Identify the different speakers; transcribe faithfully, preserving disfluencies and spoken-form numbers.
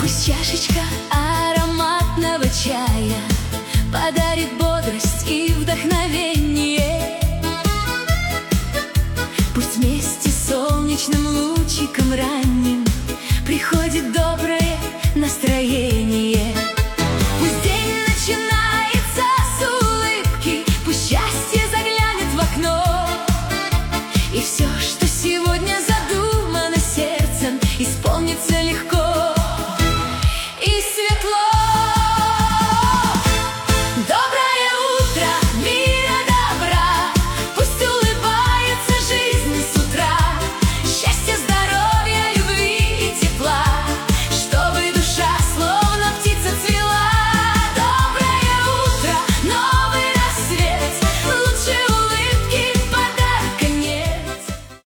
Speaker 1: Пусть чашечка ароматного чая подарит бодрость и вдохновение. Пусть вместе с солнечным лучиком ранним приходит доброе настроение. Пусть день начинается с улыбки, пусть счастье заглянет в окно, и все, что сегодня задумано сердцем, исполнится.